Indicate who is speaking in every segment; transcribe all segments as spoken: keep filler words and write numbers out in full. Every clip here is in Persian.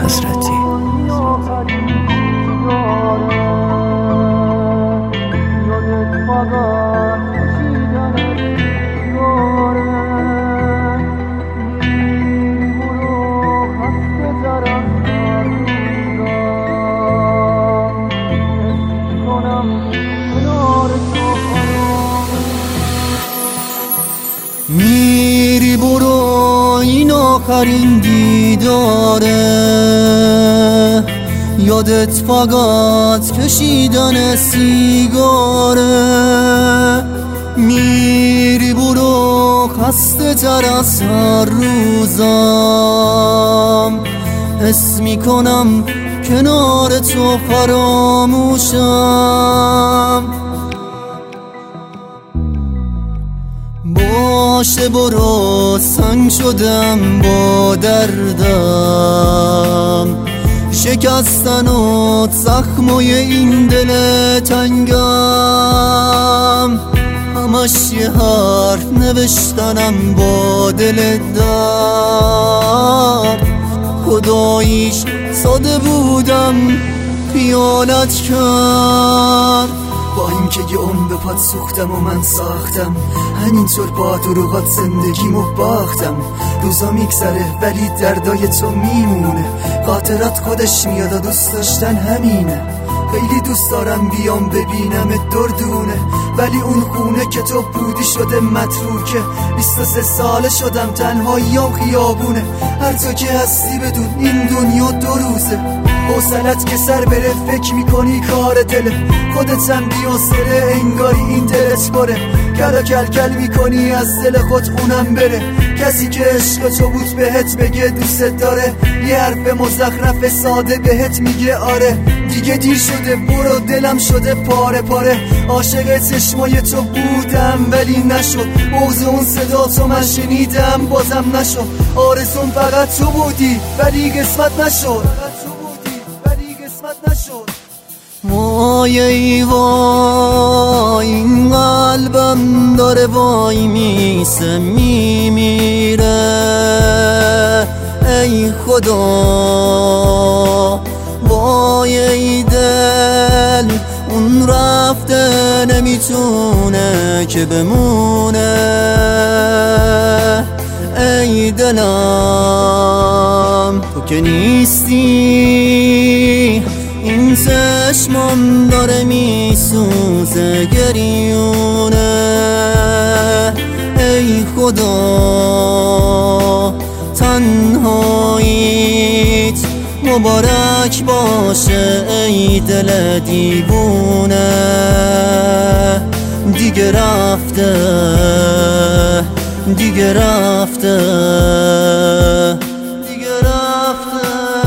Speaker 1: حضرتی.
Speaker 2: میری برو این آخرین دیداره، یادت فقط کشیدن سیگاره. میری برو خسته تر از هر روزم، حس میکنم کنار تو فراموشم. باشه برو سنگ شدم با دردم، شکستن و زخمای این دل تنگم. همش یه حرف نوشتنم با دل درد، خداییش ساده بودم خیانت کرد. با اینکه یه عمر به پات سوختم و من ساختم، همینطور با دروغات زندگیمو باختم. روزا میگذره ولی دردای تو میمونه، خاطرات خودش میاد و دوست داشتن همینه. خیلی دوست دارم بیام ببینم دردونه، ولی اون خونه که تو بودی شده متروکه. بیست و سه ساله شدم تنهاییام خیابونه، هر جا که هستی بدون این دنیا دو روزه. حوصلت که سر بره فکر میکنی کار دله، خودتم بی‌حوصله انگاری این دلت بره. کلا کل کل میکنی از دل خود اونم بره. کسی که عشق تو بود بهت بگه دوست داره، یه حرف مزخرف ساده بهت میگه آره. دیگه دیر شده برو، دلم شده پاره پاره. عاشق چشمای تو بودم ولی نشد، بغض اون صدا تو من شنیدم بازم نشد. آرزوم فقط تو بودی ولی قسمت نشد. وای ای وای این قلبم داره وای میسه میمیره. ای خدا وای ای دل، اون رفته نمیتونه که بمونه. ای دلم تو که نیستی، این چشمم داره میسوزه گریونه. ای خدا تنهاییت مبارک باشه ای دل دیوونه. دیگه رفته دیگه رفته دیگه رفته.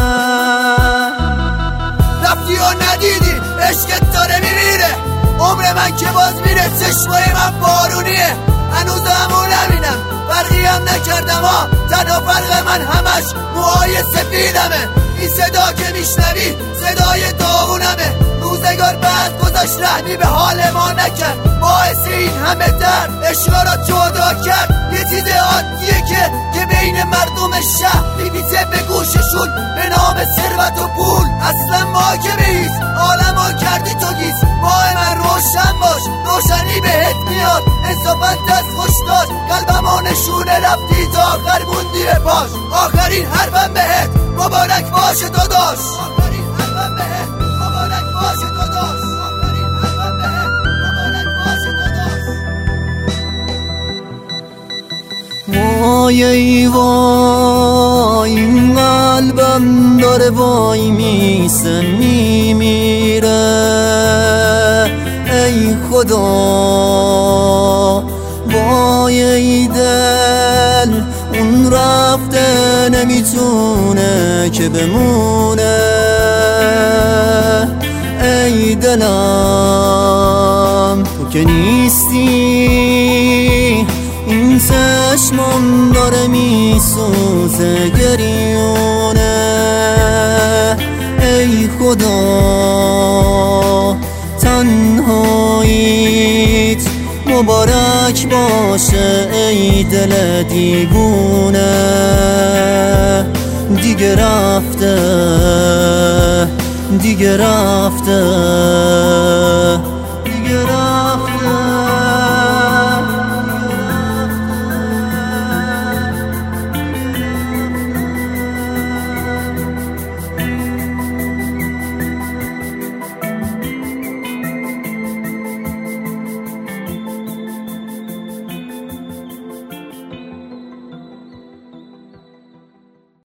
Speaker 3: رفتی و ندیدی عشقت داره میمیره، عمر من که باز میره، چشمای من بارونیه. هنوز همو نبینم فرقی هم نکردم ها، تنها فرق من همش موهای سفیدمه. این صدا که میشنوی صدای داغونمه. روزگار بعد گذاشت رحمی به حال ما نکرد، باعث این همه درد عشقا را جدا کرد. یه چیز عادیه که که بین مردم شهر میبیته به گوششون به نام ثروت و پول. اصلا محاکمه ایست، عالمو کردی تو گیز. ماه من روشن باش، روشنی بهت میاد. انصافا دست خوش داد، قلبمو نشونه رفتی تا آخر موندی به پاش. آخرین حرفم بهت مبارک باشه داداش. آخرین حرفم بهت مبارک باشه داداش. آخرین حرفم بهت مبارک باشه داداش.
Speaker 2: وای ای وای این قلبم داره وای میسه میمیره. ای خدا وای ای دل، اون رفته نمیتونه که بمونه. ای دلم تو که نیستی، این چشمم داره میسوزه گریونه. ای خدا تنهاییت مبارک باشه ای دل دیوونه. دیگه رفته دیگه رفته